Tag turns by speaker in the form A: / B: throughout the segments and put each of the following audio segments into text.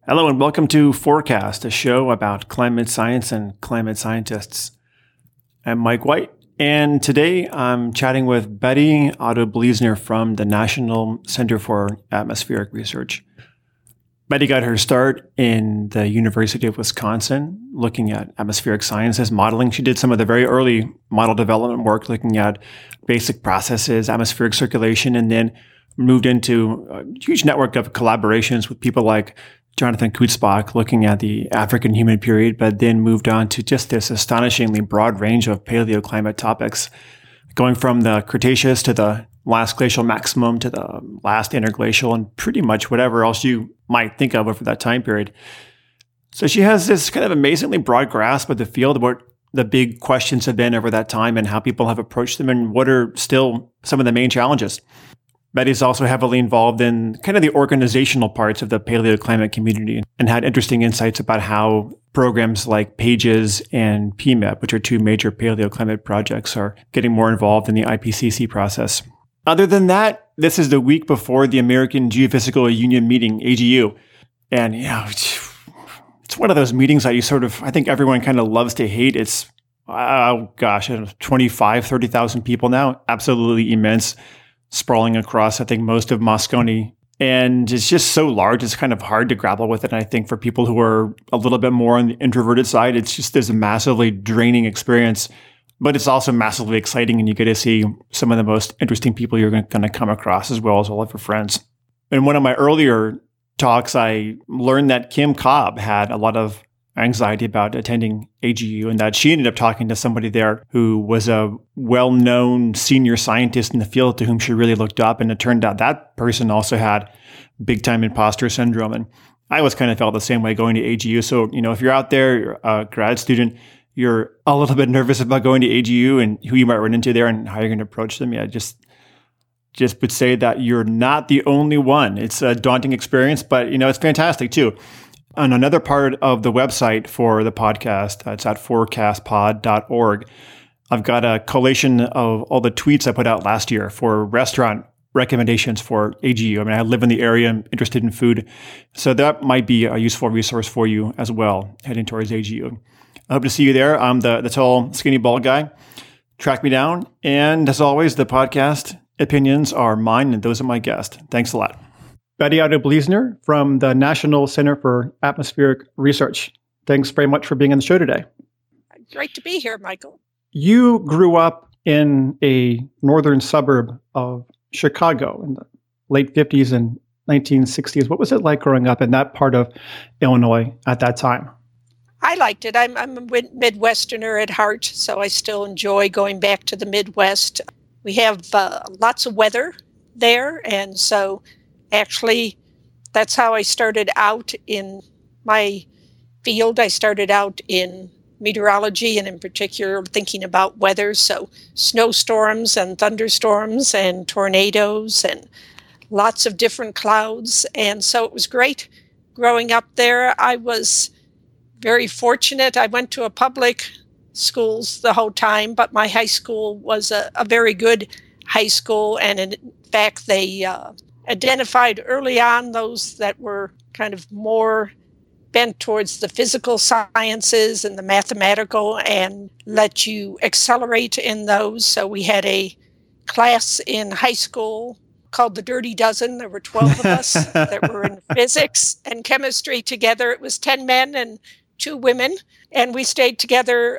A: Hello and welcome to Forecast, a show about climate science and climate scientists. I'm Mike White, and today I'm chatting with Betty Otto-Bliesner from the National Center for Atmospheric Research. Betty got her start in the University of Wisconsin looking at atmospheric sciences modeling. She did some of the very early model development work looking at basic processes, atmospheric circulation, and then moved into a huge network of collaborations with people like Jonathan Kutzbach looking at the African humid period, but then moved on to just this astonishingly broad range of paleoclimate topics, going from the Cretaceous to the last glacial maximum to the last interglacial and pretty much whatever else you might think of over that time period. So she has this kind of amazingly broad grasp of the field, what the big questions have been over that time and how people have approached them and what are still some of the main challenges. Betty's also heavily involved in kind of the organizational parts of the paleoclimate community and had interesting insights about how programs like PAGES and PMEP, which are two major paleoclimate projects, are getting more involved in the IPCC process. Other than that, this is the week before the American Geophysical Union meeting, AGU. And it's one of those meetings that I think everyone kind of loves to hate. It's, 25, 30,000 people now. Absolutely immense. Sprawling across, I think, most of Moscone. And it's just so large, it's kind of hard to grapple with it. And I think for people who are a little bit more on the introverted side, it's just this massively draining experience. But it's also massively exciting, and you get to see some of the most interesting people you're going to come across, as well as all of your friends. In one of my earlier talks, I learned that Kim Cobb had a lot of anxiety about attending AGU, and that she ended up talking to somebody there who was a well-known senior scientist in the field to whom she really looked up. And it turned out that person also had big-time imposter syndrome. And I always kind of felt the same way going to AGU. So, if you're out there, you're a grad student, you're a little bit nervous about going to AGU and who you might run into there and how you're going to approach them. Yeah, just would say that you're not the only one. It's a daunting experience, but, it's fantastic too. On another part of the website for the podcast, it's at forecastpod.org. I've got a collation of all the tweets I put out last year for restaurant recommendations for AGU. I live in the area, I'm interested in food. So that might be a useful resource for you as well, heading towards AGU. I hope to see you there. I'm the tall, skinny, bald guy. Track me down. And as always, the podcast opinions are mine and those of my guest. Thanks a lot. Betty Otto-Bliesner from the National Center for Atmospheric Research. Thanks very much for being on the show today.
B: Great to be here, Michael.
A: You grew up in a northern suburb of Chicago in the late 50s and 1960s. What was it like growing up in that part of Illinois at that time?
B: I liked it. I'm a Midwesterner at heart, so I still enjoy going back to the Midwest. We have lots of weather there, and so actually, that's how I started out in my field. I started out in meteorology and in particular thinking about weather. So snowstorms and thunderstorms and tornadoes and lots of different clouds. And so it was great growing up there. I was very fortunate. I went to a public schools the whole time, but my high school was a very good high school. And in fact, they identified early on those that were kind of more bent towards the physical sciences and the mathematical and let you accelerate in those. So we had a class in high school called the Dirty Dozen. There were 12 of us that were in physics and chemistry together. It was 10 men and 2 women. And we stayed together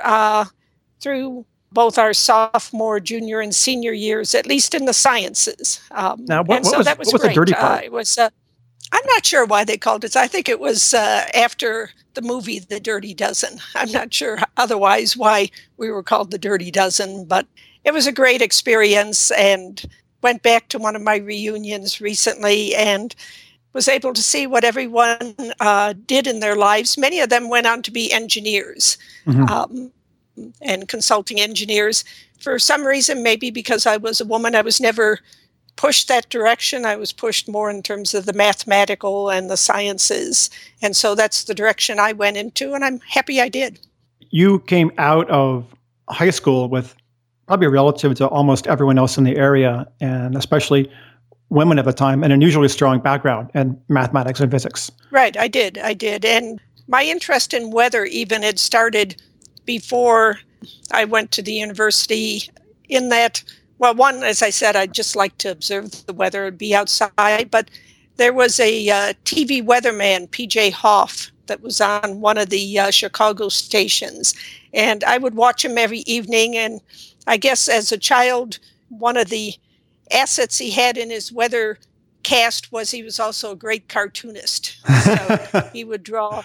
B: through both our sophomore, junior, and senior years, at least in the sciences.
A: Now, what was the dirty part?
B: It was. I'm not sure why they called it. I think it was after the movie The Dirty Dozen. I'm not sure otherwise why we were called The Dirty Dozen, but it was a great experience, and went back to one of my reunions recently and was able to see what everyone did in their lives. Many of them went on to be engineers. Mm-hmm. And consulting engineers. For some reason, maybe because I was a woman, I was never pushed that direction. I was pushed more in terms of the mathematical and the sciences. And so that's the direction I went into, and I'm happy I did.
A: You came out of high school with probably relative to almost everyone else in the area, and especially
C: women at the time, an unusually strong background in mathematics and physics.
B: Right, I did. And my interest in weather even had started before I went to the university, in that, well, one, as I said, I just like to observe the weather and be outside, but there was a TV weatherman, PJ Hoff, that was on one of the Chicago stations, and I would watch him every evening, and I guess as a child, one of the assets he had in his weather cast was he was also a great cartoonist. So he would draw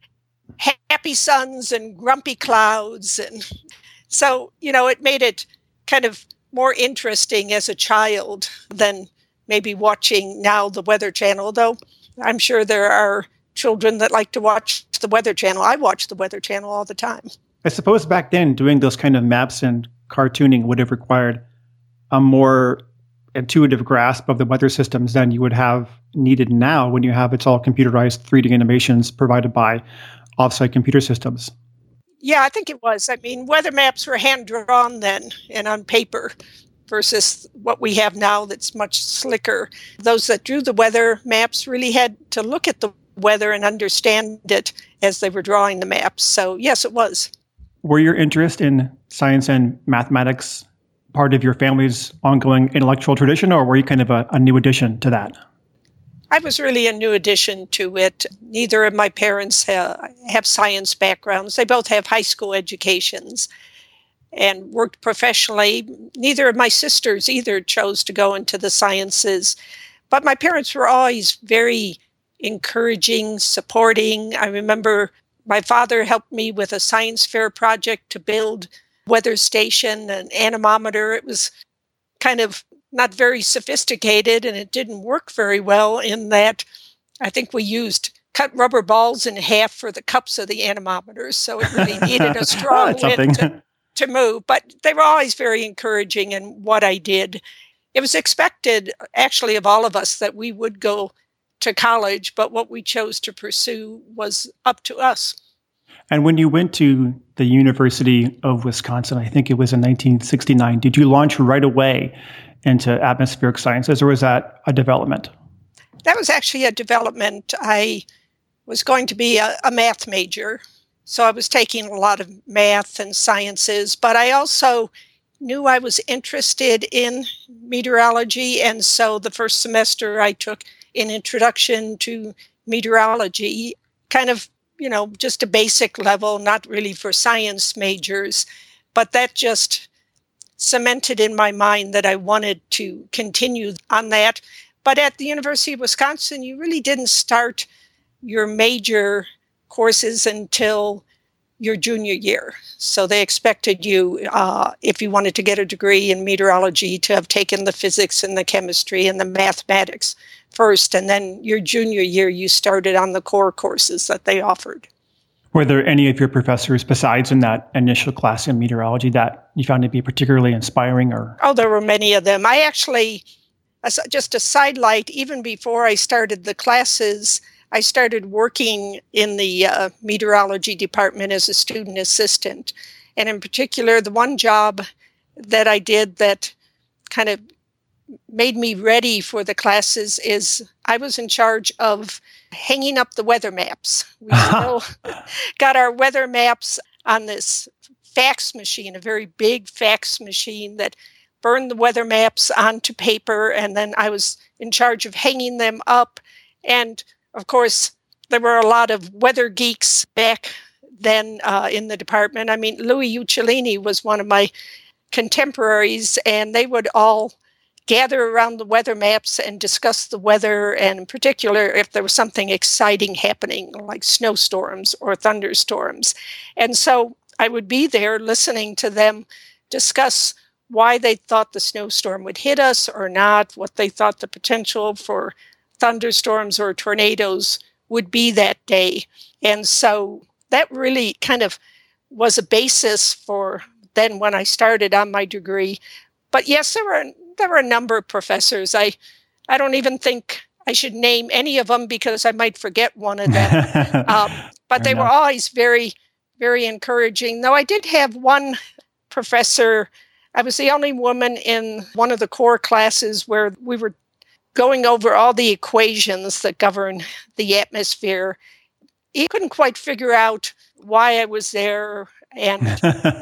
B: happy suns and grumpy clouds. And so, it made it kind of more interesting as a child than maybe watching now the Weather Channel, though I'm sure there are children that like to watch the Weather Channel. I watch the Weather Channel all the time.
C: I suppose back then, doing those kind of maps and cartooning would have required a more intuitive grasp of the weather systems than you would have needed now when you have it's all computerized 3D animations provided by offsite computer systems.
B: Yeah, I think it was. I mean, weather maps were hand-drawn then and on paper versus what we have now that's much slicker. Those that drew the weather maps really had to look at the weather and understand it as they were drawing the maps. So, yes, it was.
C: Were your interest in science and mathematics part of your family's ongoing intellectual tradition, or were you kind of a new addition to that?
B: I was really a new addition to it. Neither of my parents have science backgrounds. They both have high school educations and worked professionally. Neither of my sisters either chose to go into the sciences. But my parents were always very encouraging, supporting. I remember my father helped me with a science fair project to build weather station, an anemometer. It was kind of not very sophisticated, and it didn't work very well in that I think we used cut rubber balls in half for the cups of the anemometers, so it really needed a strong wind to move. But they were always very encouraging in what I did. It was expected, actually, of all of us that we would go to college, but what we chose to pursue was up to us.
C: And when you went to the University of Wisconsin, I think it was in 1969, did you launch right away into atmospheric sciences, or was that a development?
B: That was actually a development. I was going to be a math major, so I was taking a lot of math and sciences, but I also knew I was interested in meteorology, and so the first semester I took an introduction to meteorology, kind of just a basic level, not really for science majors, but that just cemented in my mind that I wanted to continue on that. But at the University of Wisconsin, you really didn't start your major courses until your junior year. So they expected you, if you wanted to get a degree in meteorology, to have taken the physics and the chemistry and the mathematics first, and then your junior year you started on the core courses that they offered.
C: Were there any of your professors besides in that initial class in meteorology that you found to be particularly inspiring?
B: Oh, there were many of them. I actually, just a sidelight, even before I started the classes, I started working in the meteorology department as a student assistant. And in particular, the one job that I did that kind of made me ready for the classes is I was in charge of hanging up the weather maps. We still got our weather maps on this fax machine, a very big fax machine that burned the weather maps onto paper, and then I was in charge of hanging them up. And of course, there were a lot of weather geeks back then in the department. I mean, Louis Uccellini was one of my contemporaries, and they would all gather around the weather maps and discuss the weather, and in particular, if there was something exciting happening, like snowstorms or thunderstorms. And so I would be there listening to them discuss why they thought the snowstorm would hit us or not, what they thought the potential for thunderstorms or tornadoes would be that day. And so that really kind of was a basis for then when I started on my degree. But yes, there were a number of professors. I don't even think I should name any of them because I might forget one of them. But they were always very, very encouraging. Though I did have one professor. I was the only woman in one of the core classes where we were going over all the equations that govern the atmosphere. He couldn't quite figure out why I was there. And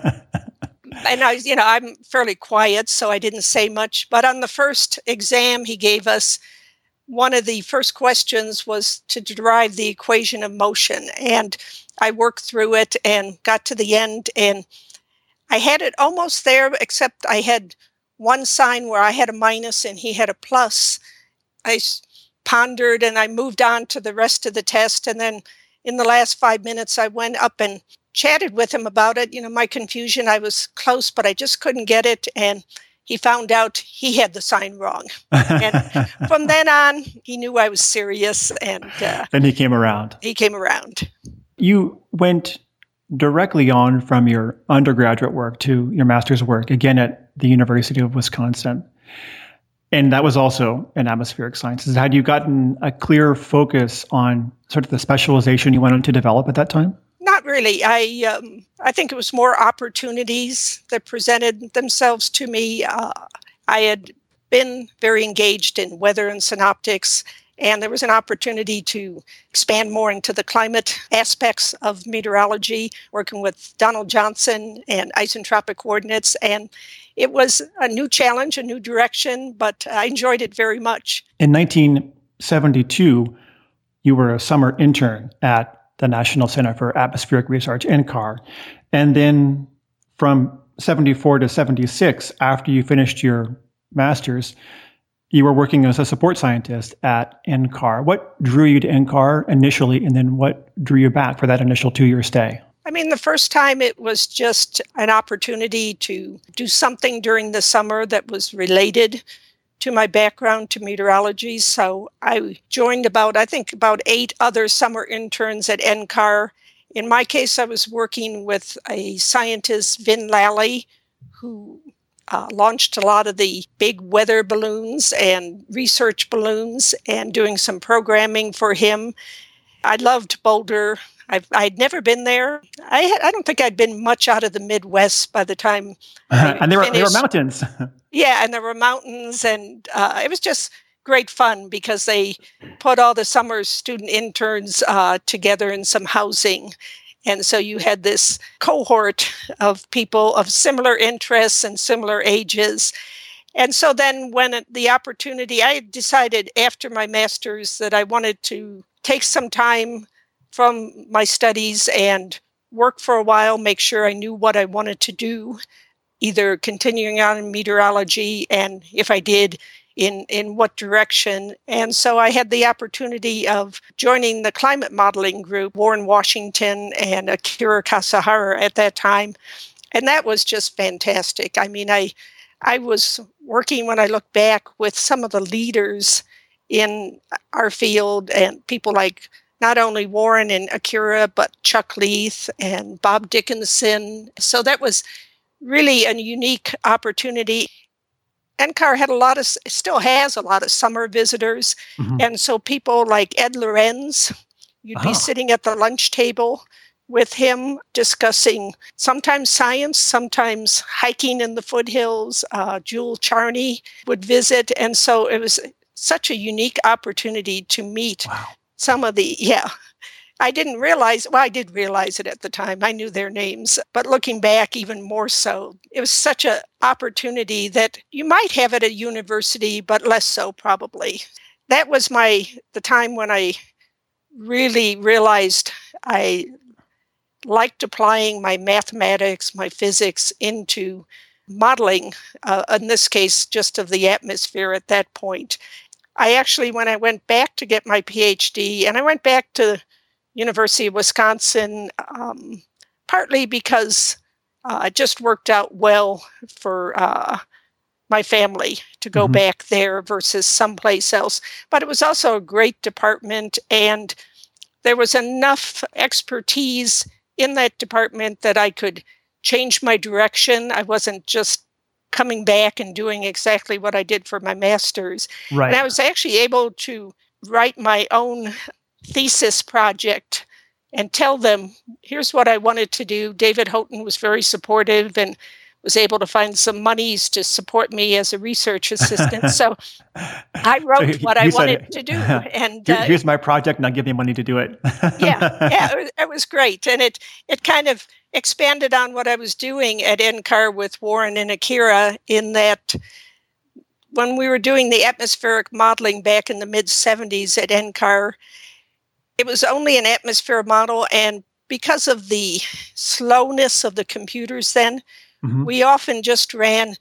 B: I'm fairly quiet, so I didn't say much. But on the first exam he gave us, one of the first questions was to derive the equation of motion. And I worked through it and got to the end, and I had it almost there, except I had one sign where I had a minus and he had a plus. I pondered and I moved on to the rest of the test. And then in the last 5 minutes, I went up and chatted with him about it. My confusion, I was close, but I just couldn't get it. And he found out he had the sign wrong. And from then on, he knew I was serious. And
C: then he came around.
B: He came around.
C: You went directly on from your undergraduate work to your master's work, again at the University of Wisconsin. And that was also in atmospheric sciences. Had you gotten a clear focus on sort of the specialization you wanted to develop at that time?
B: Not really. I think it was more opportunities that presented themselves to me. I had been very engaged in weather and synoptics, and there was an opportunity to expand more into the climate aspects of meteorology, working with Donald Johnson and isentropic coordinates. And it was a new challenge, a new direction, but I enjoyed it very much.
C: In 1972, you were a summer intern at the National Center for Atmospheric Research, NCAR. And then from 74 to 76, after you finished your master's, you were working as a support scientist at NCAR. What drew you to NCAR initially, and then what drew you back for that initial 2-year stay?
B: The first time it was just an opportunity to do something during the summer that was related to my background, to meteorology. So I joined about 8 other summer interns at NCAR. In my case, I was working with a scientist, Vin Lally, who launched a lot of the big weather balloons and research balloons, and doing some programming for him. I loved Boulder. I'd never been there. I don't think I'd been much out of the Midwest by the time
C: and there were mountains.
B: Yeah, and there were mountains, and it was just great fun because they put all the summer student interns together in some housing. And so you had this cohort of people of similar interests and similar ages. And so then when the opportunity, I decided after my master's that I wanted to take some time from my studies and work for a while, make sure I knew what I wanted to do, either continuing on in meteorology, and if I did, in what direction. And so I had the opportunity of joining the climate modeling group, Warren Washington and Akira Kasahara at that time. And that was just fantastic. I was working, when I look back, with some of the leaders in our field, and people like not only Warren and Akira, but Chuck Leith and Bob Dickinson. So that was really a unique opportunity. NCAR had still has a lot of summer visitors. Mm-hmm. And so people like Ed Lorenz, you'd be sitting at the lunch table with him discussing sometimes science, sometimes hiking in the foothills. Jewel Charney would visit. And so it was such a unique opportunity to meet some of I didn't realize, I did realize it at the time. I knew their names, but looking back even more so, it was such an opportunity that you might have at a university, but less so probably. That was the time when I really realized I liked applying my mathematics, my physics into modeling, in this case, just of the atmosphere at that point. When I went back to get my PhD, and I went back to University of Wisconsin, partly because it just worked out well for my family to go back there versus someplace else. But it was also a great department, and there was enough expertise in that department that I could change my direction. I wasn't just coming back and doing exactly what I did for my master's. Right. And I was actually able to write my own thesis project and tell them, here's what I wanted to do. David Houghton was very supportive, and was able to find some monies to support me as a research assistant. So I wrote what I wanted to do. And
C: here's my project, now give me money to do it.
B: It was great. And it kind of expanded on what I was doing at NCAR with Warren and Akira, in that when we were doing the atmospheric modeling back in the mid-70s at NCAR, it was only an atmosphere model, and because of the slowness of the computers then, we often just ran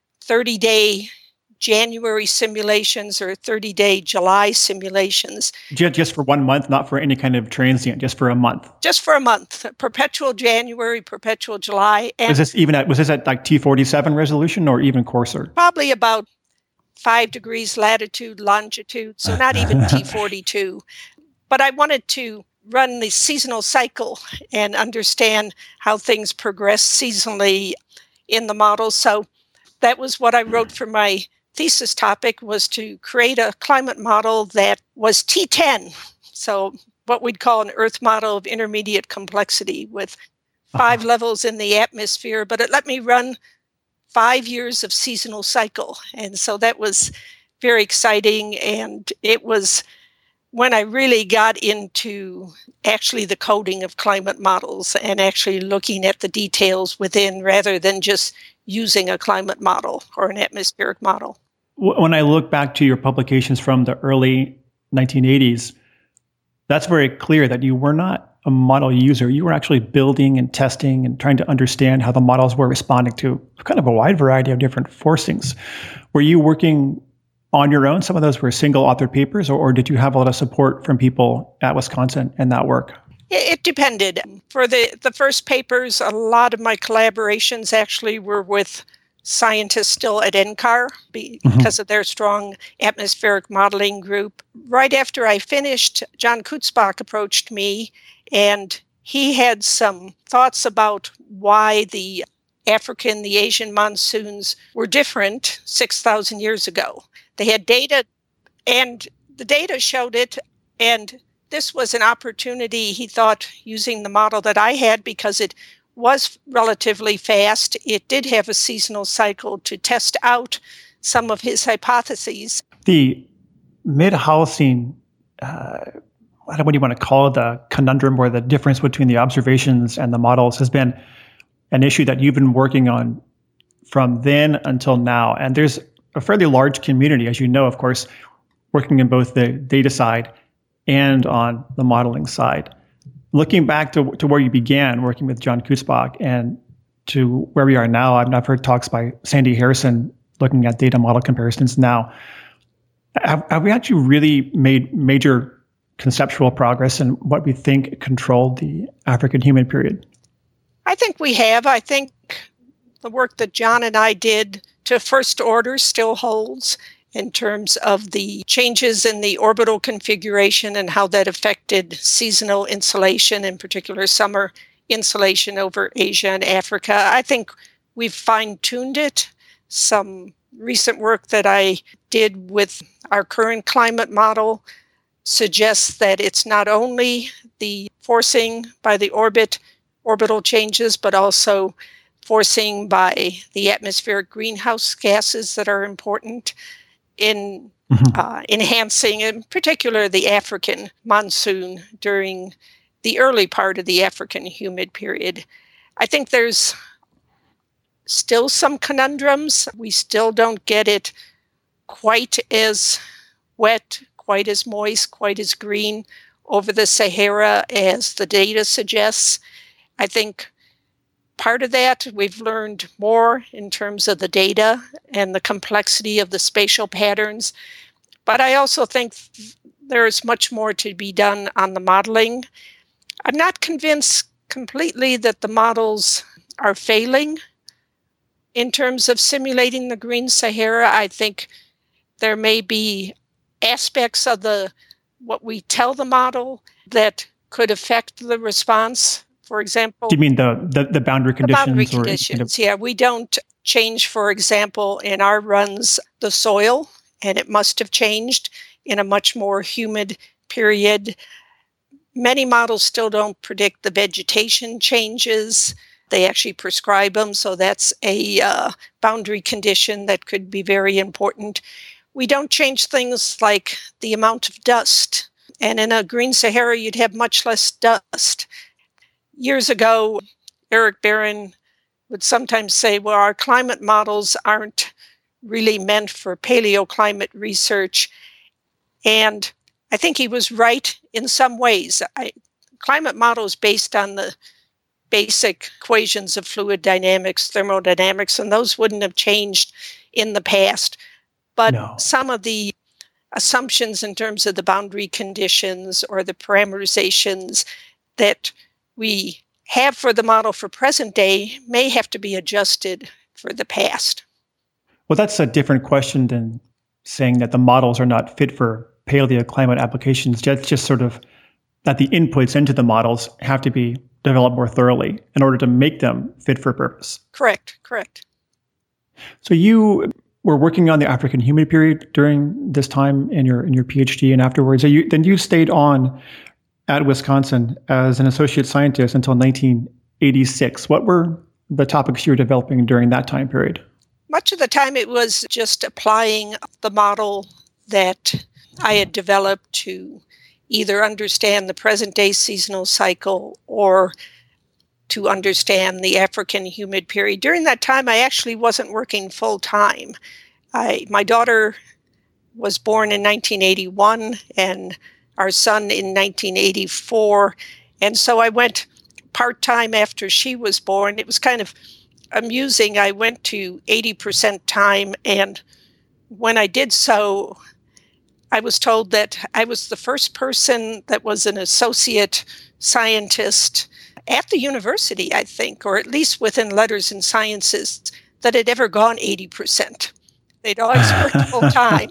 B: 30-day January simulations or 30-day July simulations.
C: Just for 1 month, not for any kind of transient, just for a month?
B: Just for a month. Perpetual January, perpetual July. And
C: was this at like T47 resolution or even coarser?
B: Probably about 5 degrees latitude, longitude, so not even T42. But I wanted to run the seasonal cycle and understand how things progress seasonally in the model. So that was what I wrote for my thesis topic, was to create a climate model that was T10. So what we'd call an Earth model of intermediate complexity with 5 levels in the atmosphere, but it let me run 5 years of seasonal cycle. And so that was very exciting. And it was when I really got into actually the coding of climate models and actually looking at the details within, rather than just using a climate model or an atmospheric model.
C: When I look back to your publications from the early 1980s, that's very clear that you were not a model user. You were actually building and testing and trying to understand how the models were responding to kind of a wide variety of different forcings. Were you working on your own? Some of those were single authored papers, or did you have a lot of support from people at Wisconsin in that work?
B: It depended. For the first papers, a lot of my collaborations actually were with scientists still at NCAR because of their strong atmospheric modeling group. Right after I finished, John Kutzbach approached me, and he had some thoughts about why the African, the Asian monsoons were different 6,000 years ago. They had data, and the data showed it, and this was an opportunity, he thought, using the model that I had, because it was relatively fast. It did have a seasonal cycle to test out some of his hypotheses.
C: The mid-Holocene, what do you want to call it, the conundrum or the difference between the observations and the models has been an issue that you've been working on from then until now. And there's a fairly large community, as you know, of course, working in both the data side and on the modeling side. Looking back to where you began working with John Kutzbach and to where we are now, I've heard talks by Sandy Harrison looking at data model comparisons now. Have we actually really made major conceptual progress in what we think controlled the African human period?
B: I think we have. I think the work that John and I did to first order still holds in terms of the changes in the orbital configuration and how that affected seasonal insolation, in particular summer insolation over Asia and Africa. I think we've fine-tuned it. Some recent work that I did with our current climate model suggests that it's not only the forcing by the orbital changes, but also forcing by the atmospheric greenhouse gases that are important in enhancing, in particular, the African monsoon during the early part of the African humid period. I think there's still some conundrums. We still don't get it quite as wet, quite as moist, quite as green over the Sahara as the data suggests. I think part of that, we've learned more in terms of the data and the complexity of the spatial patterns. But I also think there's much more to be done on the modeling. I'm not convinced completely that the models are failing in terms of simulating the Green Sahara. I think there may be aspects of what we tell the model that could affect the response. For example,
C: do you mean the boundary conditions?
B: The boundary conditions, yeah. We don't change, for example, in our runs, the soil, and it must have changed in a much more humid period. Many models still don't predict the vegetation changes. They actually prescribe them, so that's a boundary condition that could be very important. We don't change things like the amount of dust. And in a green Sahara, you'd have much less dust. Years ago, Eric Barron would sometimes say, well, our climate models aren't really meant for paleoclimate research. And I think he was right in some ways. Climate models based on the basic equations of fluid dynamics, thermodynamics, and those wouldn't have changed in the past. But some of the assumptions in terms of the boundary conditions or the parameterizations that we have for the model for present day may have to be adjusted for the past.
C: Well, that's a different question than saying that the models are not fit for paleoclimate applications. That's just sort of that the inputs into the models have to be developed more thoroughly in order to make them fit for purpose.
B: Correct.
C: So you were working on the African humid period during this time in your PhD and afterwards. So you stayed on at Wisconsin as an associate scientist until 1986. What were the topics you were developing during that time period?
B: Much of the time it was just applying the model that I had developed to either understand the present-day seasonal cycle or to understand the African humid period. During that time, I actually wasn't working full-time. My daughter was born in 1981 and our son in 1984. And so I went part-time after she was born. It was kind of amusing. I went to 80% time, and when I did so, I was told that I was the first person that was an associate scientist at the university, I think, or at least within letters and sciences, that had ever gone 80%. They'd always worked full time,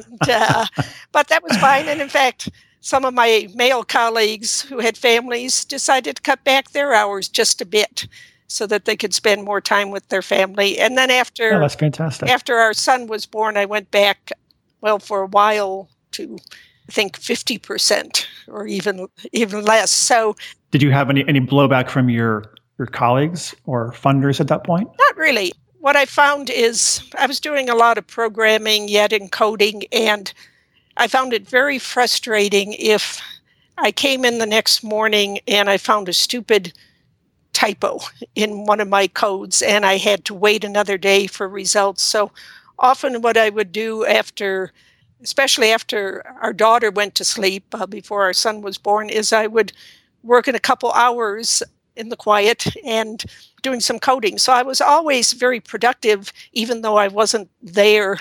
B: but that was fine. And in fact, some of my male colleagues who had families decided to cut back their hours just a bit so that they could spend more time with their family. And then
C: that's fantastic.
B: After our son was born, I went back, for a while to, I think, 50% or even less. So,
C: did you have any blowback from your colleagues or funders at that point?
B: Not really. What I found is I was doing a lot of programming, yet encoding, and I found it very frustrating if I came in the next morning and I found a stupid typo in one of my codes and I had to wait another day for results. So often what I would do especially after our daughter went to sleep, before our son was born, is I would work in a couple hours in the quiet and doing some coding. So I was always very productive, even though I wasn't there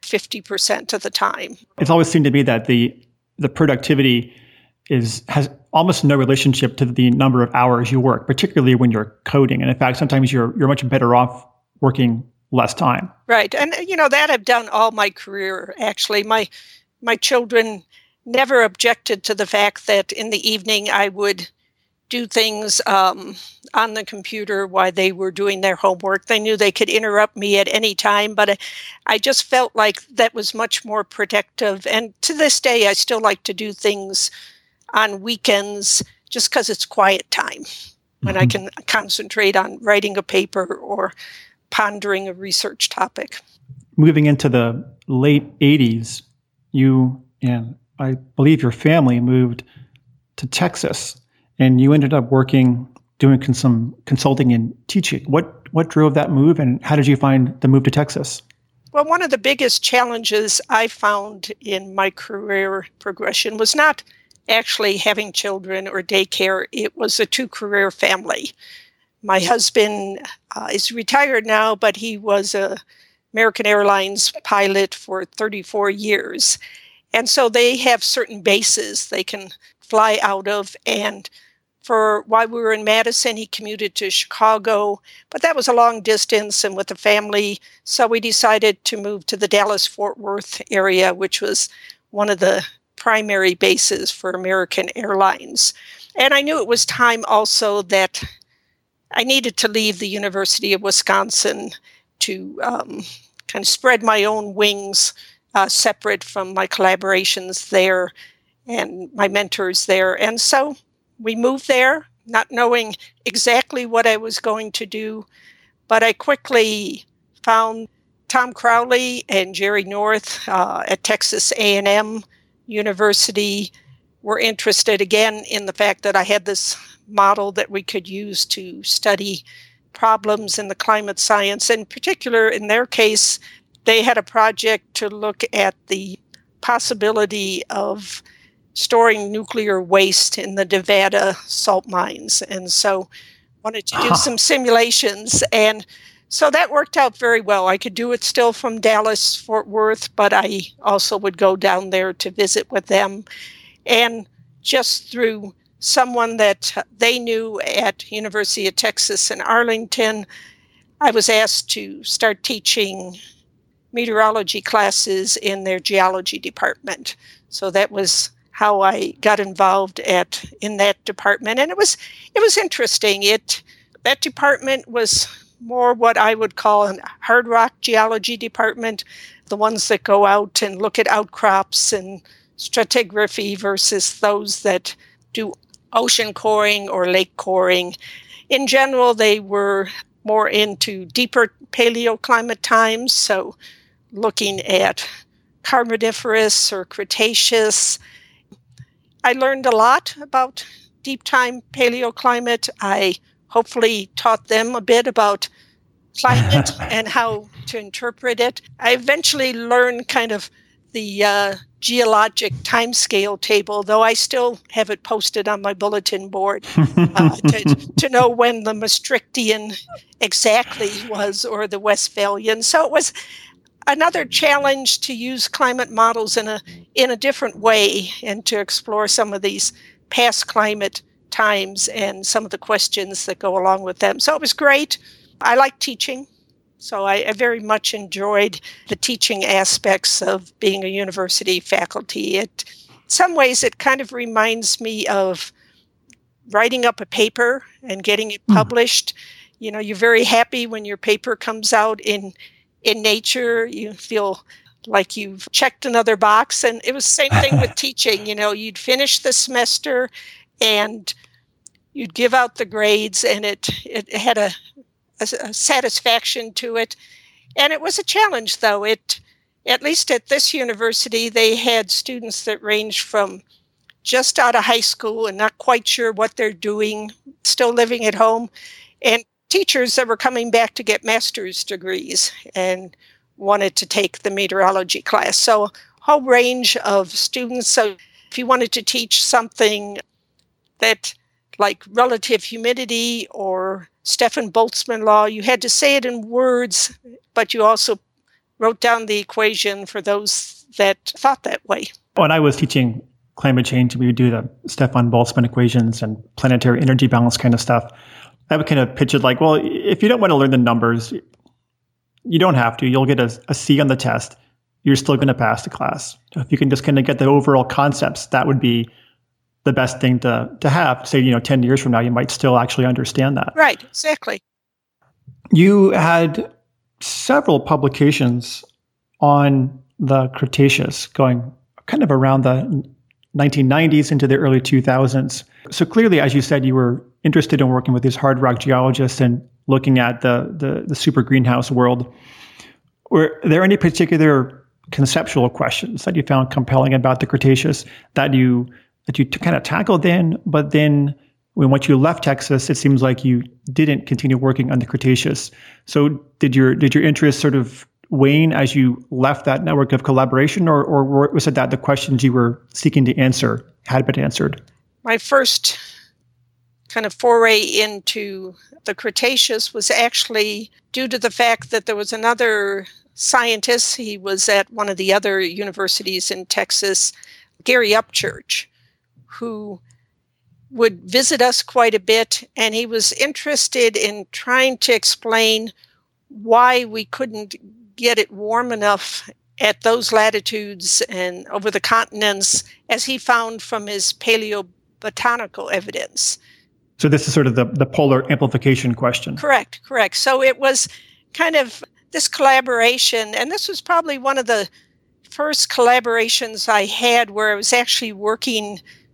B: 50% of the time.
C: It's always seemed to me that the productivity has almost no relationship to the number of hours you work, particularly when you're coding. And in fact, sometimes you're much better off working less time.
B: Right. And, that I've done all my career, actually. My children never objected to the fact that in the evening I would do things on the computer while they were doing their homework. They knew they could interrupt me at any time, but I just felt like that was much more productive. And to this day, I still like to do things on weekends just because it's quiet time when I can concentrate on writing a paper or pondering a research topic.
C: Moving into the late 80s, you and I believe your family moved to Texas, and you ended up doing some consulting and teaching. What drove that move, and how did you find the move to Texas?
B: Well, one of the biggest challenges I found in my career progression was not actually having children or daycare. It was a two-career family. My husband is retired now, but he was an American Airlines pilot for 34 years. And so they have certain bases they can fly out of. And while we were in Madison, he commuted to Chicago, but that was a long distance and with a family. So we decided to move to the Dallas-Fort Worth area, which was one of the primary bases for American Airlines. And I knew it was time also that I needed to leave the University of Wisconsin to kind of spread my own wings separate from my collaborations there and my mentors there. And so we moved there. not knowing exactly what I was going to do. But I quickly found Tom Crowley and Jerry North at Texas A&M University were interested again in the fact that I had this model that we could use to study problems in the climate science. In particular, in their case, they had a project to look at the possibility of storing nuclear waste in the Nevada salt mines. And so wanted to do some simulations. And so that worked out very well. I could do it still from Dallas, Fort Worth, but I also would go down there to visit with them. And just through someone that they knew at University of Texas in Arlington, I was asked to start teaching meteorology classes in their geology department. So that was how I got involved in that department. And it was interesting. That department was more what I would call a hard rock geology department, the ones that go out and look at outcrops and stratigraphy versus those that do ocean coring or lake coring. In general, they were more into deeper paleoclimate times, so looking at Carboniferous or Cretaceous. I learned a lot about deep time paleoclimate. I hopefully taught them a bit about climate and how to interpret it. I eventually learned kind of the geologic timescale table, though I still have it posted on my bulletin board to know when the Maastrichtian exactly was or the Westphalian. So it was another challenge to use climate models in a different way and to explore some of these past climate times and some of the questions that go along with them. So it was great. I like teaching. So I very much enjoyed the teaching aspects of being a university faculty. In some ways, it kind of reminds me of writing up a paper and getting it published. You know, you're very happy when your paper comes out in Nature. You feel like you've checked another box. And it was the same thing with teaching. You know, you'd finish the semester and you'd give out the grades, and it had a satisfaction to it. And it was a challenge, though. At least at this university, they had students that ranged from just out of high school and not quite sure what they're doing, still living at home, and teachers that were coming back to get master's degrees and wanted to take the meteorology class. So a whole range of students. So if you wanted to teach something that like relative humidity or Stefan Boltzmann law, you had to say it in words, but you also wrote down the equation for those that thought that way.
C: When I was teaching climate change, we would do the Stefan Boltzmann equations and planetary energy balance kind of stuff. I would kind of pitch it like, well, if you don't want to learn the numbers, you don't have to. You'll get a C on the test. You're still going to pass the class. If you can just kind of get the overall concepts, that would be the best thing to have. Say, 10 years from now, you might still actually understand that.
B: Right, exactly.
C: You had several publications on the Cretaceous going kind of around the 1990s into the early 2000s. So clearly, as you said, you were interested in working with these hard rock geologists and looking at the super greenhouse world. Were there any particular conceptual questions that you found compelling about the Cretaceous that you kind of tackled then, but then once you left Texas, it seems like you didn't continue working on the Cretaceous. So did your interest sort of wane as you left that network of collaboration, or was it that the questions you were seeking to answer had been answered?
B: My first kind of foray into the Cretaceous was actually due to the fact that there was another scientist. He was at one of the other universities in Texas, Gary Upchurch, who would visit us quite a bit, and he was interested in trying to explain why we couldn't get it warm enough at those latitudes and over the continents as he found from his paleobotanical evidence.
C: So this is sort of the polar amplification question.
B: Correct. So it was kind of this collaboration, and this was probably one of the first collaborations I had where I was actually working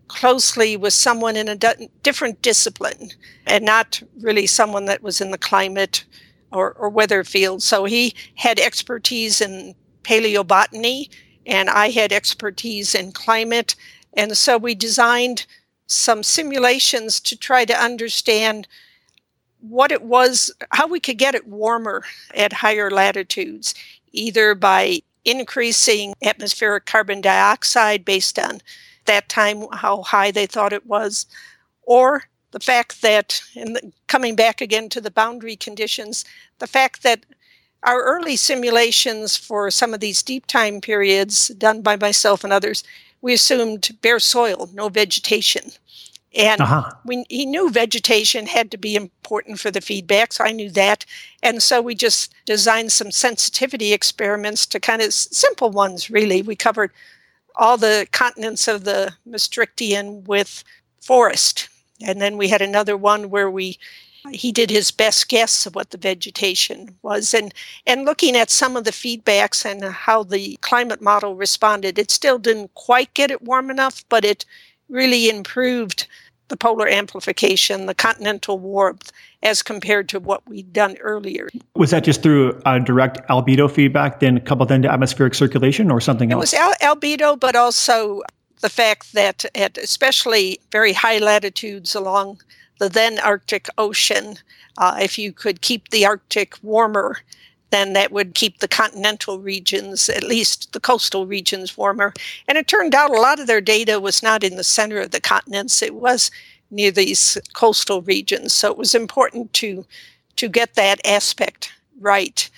B: closely with someone in a different discipline and not really someone that was in the climate or weather field. So he had expertise in paleobotany, and I had expertise in climate. And so we designed some simulations to try to understand what it was, how we could get it warmer at higher latitudes, either by increasing atmospheric carbon dioxide based on that time, how high they thought it was, or the fact that, and coming back again to the boundary conditions, the fact that our early simulations for some of these deep time periods done by myself and others, we assumed bare soil, no vegetation. And he knew vegetation had to be important for the feedback, so I knew that. And so we just designed some sensitivity experiments to kind of simple ones, really. We covered all the continents of the Maastrichtian with forest. And then we had another one where he did his best guess of what the vegetation was. And looking at some of the feedbacks and how the climate model responded, it still didn't quite get it warm enough, but it really improved the polar amplification, the continental warmth, as compared to what we'd done earlier.
C: Was that just through direct albedo feedback, then coupled into atmospheric circulation, or something else?
B: It was albedo, but also the fact that at especially very high latitudes along the then Arctic Ocean, if you could keep the Arctic warmer, then that would keep the continental regions, at least the coastal regions, warmer. And it turned out a lot of their data was not in the center of the continents. It was near these coastal regions. So it was important to get that aspect right.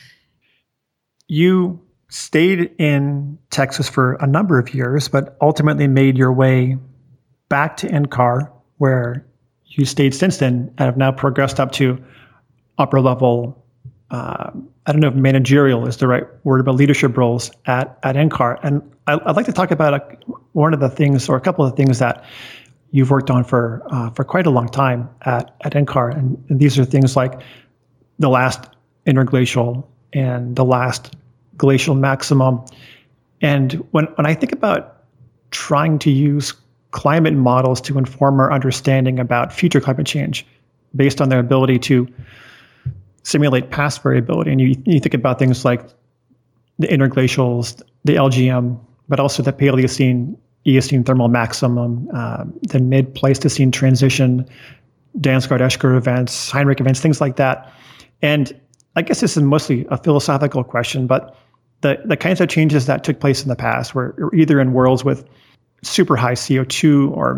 C: You stayed in Texas for a number of years, but ultimately made your way back to NCAR, where you stayed since then and have now progressed up to upper level, I don't know if managerial is the right word, but leadership roles at NCAR. And I'd like to talk about one of the things, or a couple of things that you've worked on for quite a long time at NCAR. And these are things like the last interglacial and the last glacial maximum. And when I think about trying to use climate models to inform our understanding about future climate change based on their ability to simulate past variability, and you think about things like the interglacials, the LGM, but also the Paleocene, Eocene thermal maximum, the mid-Pleistocene transition, Dansgaard-Oeschger events, Heinrich events, things like that. And I guess this is mostly a philosophical question, but the kinds of changes that took place in the past were either in worlds with super high CO2 or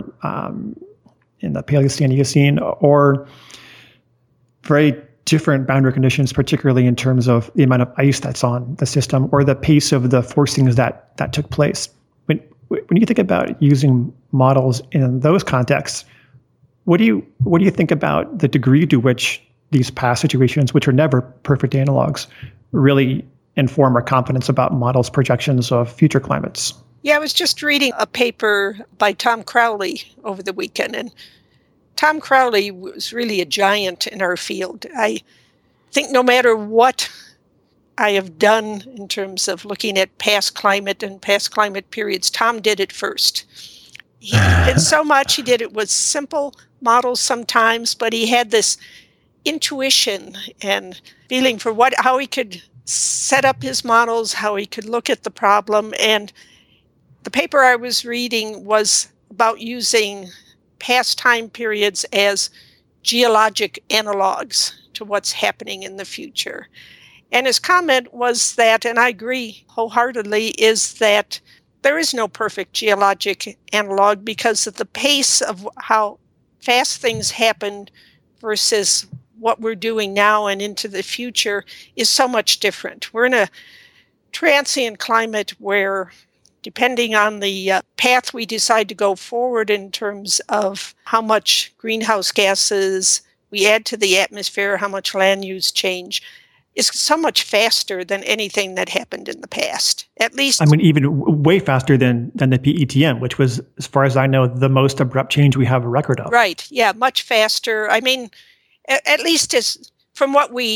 C: in the Paleocene, Eocene, or very different boundary conditions, particularly in terms of the amount of ice that's on the system or the pace of the forcings that took place. When you think about using models in those contexts, what do you think about the degree to which these past situations, which are never perfect analogs, really inform our confidence about models' projections of future climates?
B: Yeah, I was just reading a paper by Tom Crowley over the weekend, and Tom Crowley was really a giant in our field. I think no matter what I have done in terms of looking at past climate and past climate periods, Tom did it first. He did so much. He did it with simple models sometimes, but he had this intuition and feeling for how he could set up his models, how he could look at the problem. And the paper I was reading was about using past time periods as geologic analogs to what's happening in the future. And his comment was that, and I agree wholeheartedly, is that there is no perfect geologic analog because of the pace of how fast things happened versus what we're doing now and into the future is so much different. We're in a transient climate where, depending on the path we decide to go forward in terms of how much greenhouse gases we add to the atmosphere, how much land use change, is so much faster than anything that happened in the past. At least,
C: I mean, even way faster than the PETM, which was, as far as I know, the most abrupt change we have a record of.
B: Right. Yeah, much faster. I mean, at least as from what we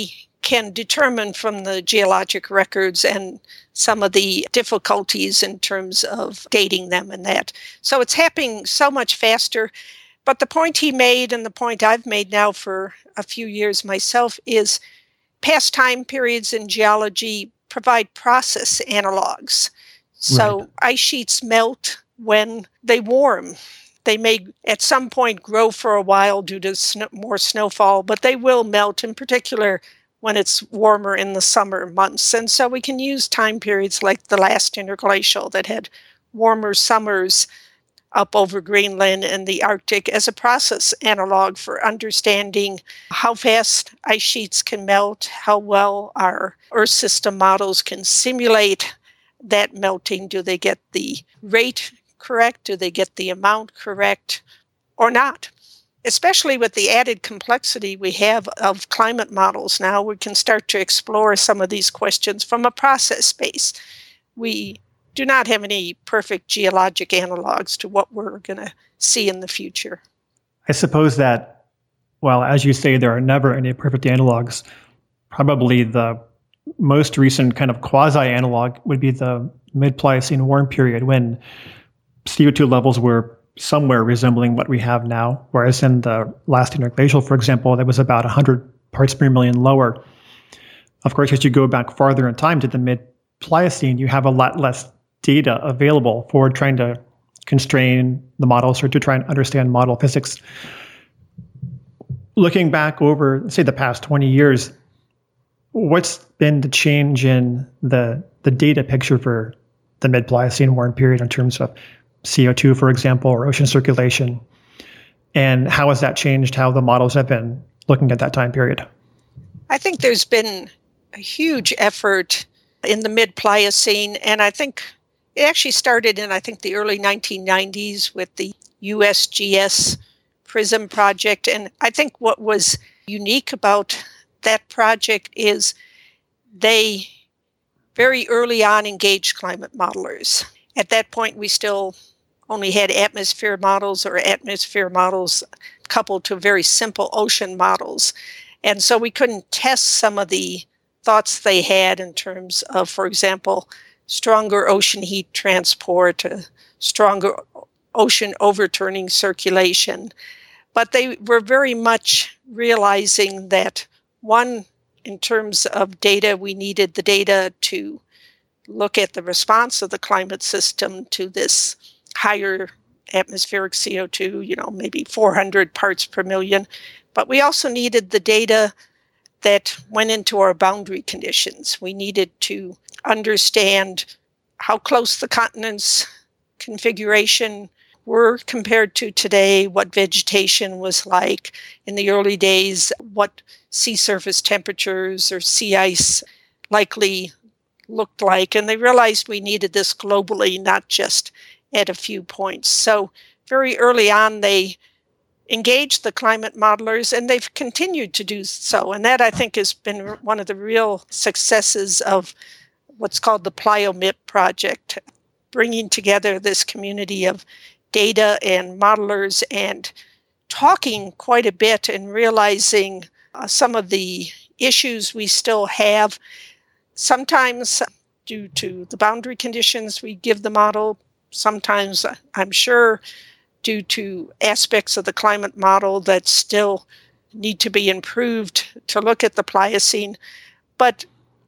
B: can determine from the geologic records and some of the difficulties in terms of dating them and that. So it's happening so much faster. But the point he made, and the point I've made now for a few years myself, is past time periods in geology provide process analogs. So
C: Right.
B: ice sheets melt when they warm. They may at some point grow for a while due to more snowfall, but they will melt, in particular when it's warmer in the summer months. And so we can use time periods like the last interglacial that had warmer summers up over Greenland and the Arctic as a process analog for understanding how fast ice sheets can melt, how well our Earth system models can simulate that melting. Do they get the rate correct? Do they get the amount correct or not? Especially with the added complexity we have of climate models now, we can start to explore some of these questions from a process space. We do not have any perfect geologic analogs to what we're going to see in the future.
C: I suppose that, well, as you say, there are never any perfect analogs. Probably the most recent kind of quasi-analog would be the mid-Pliocene warm period, when CO2 levels were somewhere resembling what we have now, whereas in the last interglacial, for example, that was about 100 parts per million lower. Of course, as you go back farther in time to the mid-Pliocene, you have a lot less data available for trying to constrain the models or to try and understand model physics. Looking back over, say, the past 20 years, what's been the change in the data picture for the mid-Pliocene warm period in terms of CO2, for example, or ocean circulation? And how has that changed how the models have been looking at that time period?
B: I think there's been a huge effort in the mid-Pliocene, and I think it actually started in, the early 1990s with the USGS PRISM project. And I think what was unique about that project is they very early on engaged climate modelers. At that point, we still only had atmosphere models or atmosphere models coupled to very simple ocean models. And so we couldn't test some of the thoughts they had in terms of, for example, stronger ocean heat transport, stronger ocean overturning circulation. But they were very much realizing that, one, in terms of data, we needed the data to look at the response of the climate system to this higher atmospheric CO2, maybe 400 parts per million. But we also needed the data that went into our boundary conditions. We needed to understand how close the continents' configuration were compared to today, what vegetation was like in the early days, what sea surface temperatures or sea ice likely looked like. And they realized we needed this globally, not just at a few points. So very early on, they engaged the climate modelers, and they've continued to do so. And that, I think, has been one of the real successes of what's called the PLIOMIP project, bringing together this community of data and modelers and talking quite a bit and realizing some of the issues we still have. Sometimes due to the boundary conditions we give the model, sometimes, I'm sure, due to aspects of the climate model that still need to be improved to look at the Pliocene, but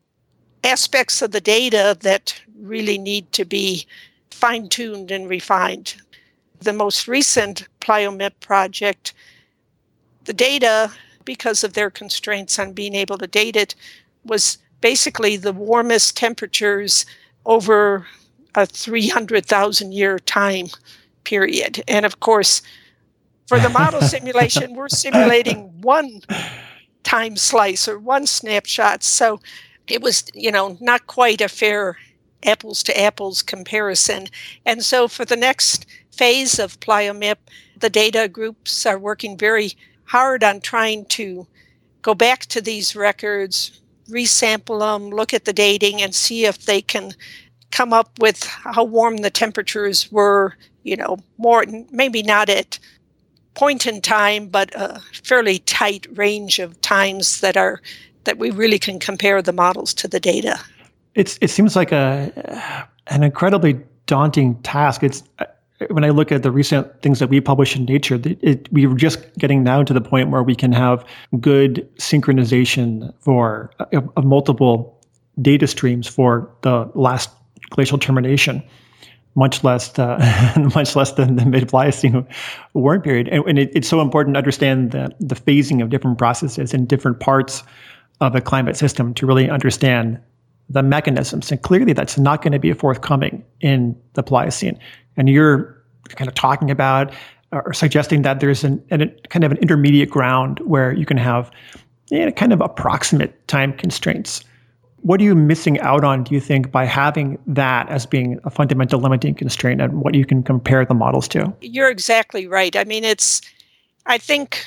B: aspects of the data that really need to be fine-tuned and refined. The most recent PLIOMIP project, the data, because of their constraints on being able to date it, was basically the warmest temperatures over a 300,000 year time period. And of course, for the model simulation, we're simulating one time slice or one snapshot. So it was, not quite a fair apples to apples comparison. And so for the next phase of PLIOMIP, the data groups are working very hard on trying to go back to these records, resample them, look at the dating, and see if they can come up with how warm the temperatures were, more, maybe not at point in time, but a fairly tight range of times that are that we really can compare the models to the data.
C: It seems like an incredibly daunting task. It's when I look at the recent things that we publish in Nature, we were just getting down to the point where we can have good synchronization for of multiple data streams for the last glacial termination, much less than the mid-Pliocene warm period. And it's so important to understand the phasing of different processes in different parts of a climate system to really understand the mechanisms. And clearly that's not going to be forthcoming in the Pliocene. And you're kind of talking about or suggesting that there's a kind of an intermediate ground where you can have kind of approximate time constraints. What are you missing out on, do you think, by having that as being a fundamental limiting constraint and what you can compare the models to?
B: You're exactly right. I mean, I think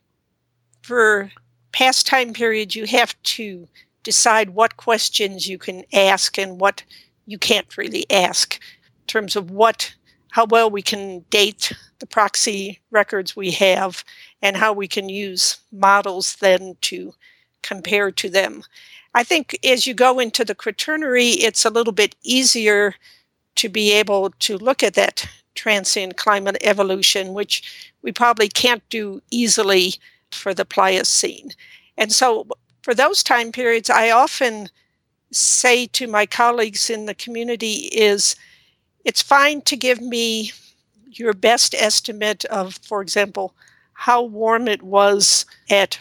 B: for past time periods, you have to decide what questions you can ask and what you can't really ask in terms of how well we can date the proxy records we have and how we can use models then to compare to them. I think as you go into the Quaternary, it's a little bit easier to be able to look at that transient climate evolution, which we probably can't do easily for the Pliocene. And so for those time periods, I often say to my colleagues in the community it's fine to give me your best estimate of, for example, how warm it was at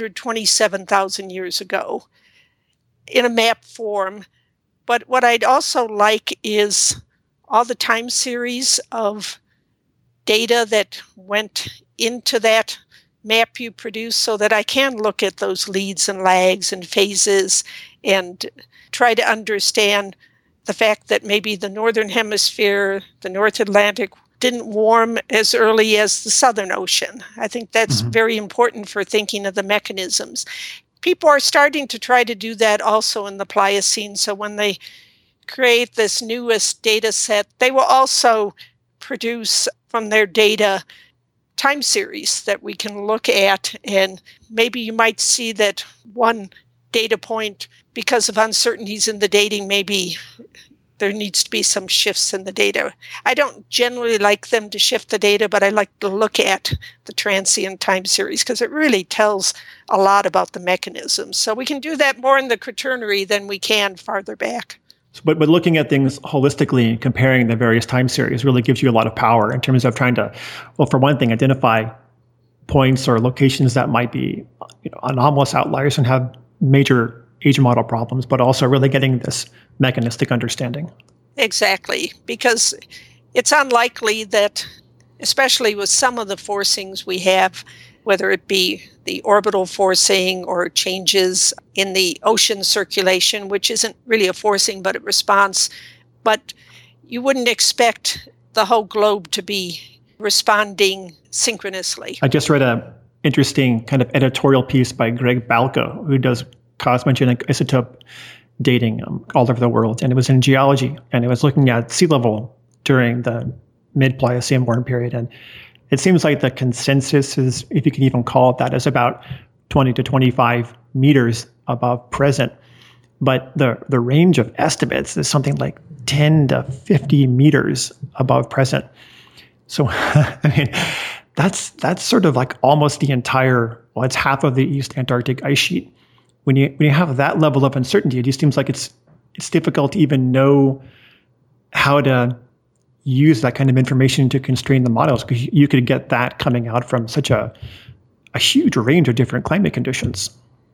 B: 127,000 years ago in a map form. But what I'd also like is all the time series of data that went into that map you produce so that I can look at those leads and lags and phases and try to understand the fact that maybe the Northern Hemisphere, the North Atlantic, didn't warm as early as the Southern Ocean. I think that's very important for thinking of the mechanisms. People are starting to try to do that also in the Pliocene. So when they create this newest data set, they will also produce from their data time series that we can look at. And maybe you might see that one data point, because of uncertainties in the dating, maybe there needs to be some shifts in the data. I don't generally like them to shift the data, but I like to look at the transient time series because it really tells a lot about the mechanisms. So we can do that more in the Quaternary than we can farther back.
C: But looking at things holistically and comparing the various time series really gives you a lot of power in terms of trying to, well, for one thing, identify points or locations that might be anomalous outliers and have major age model problems, but also really getting this mechanistic understanding.
B: Exactly, because it's unlikely that, especially with some of the forcings we have, whether it be the orbital forcing or changes in the ocean circulation, which isn't really a forcing, but a response. But you wouldn't expect the whole globe to be responding synchronously.
C: I just read an interesting kind of editorial piece by Greg Balco, who does cosmogenic isotope dating all over the world. And it was in geology, and it was looking at sea level during the mid-Pliocene warm period. And it seems like the consensus is, if you can even call it that, is about 20 to 25 meters above present. But the range of estimates is something like 10 to 50 meters above present. So, I mean, that's sort of like almost the entire, well, it's half of the East Antarctic ice sheet. When you have that level of uncertainty, it just seems like it's difficult to even know how to use that kind of information to constrain the models, because you could get that coming out from such a huge range of different climate conditions.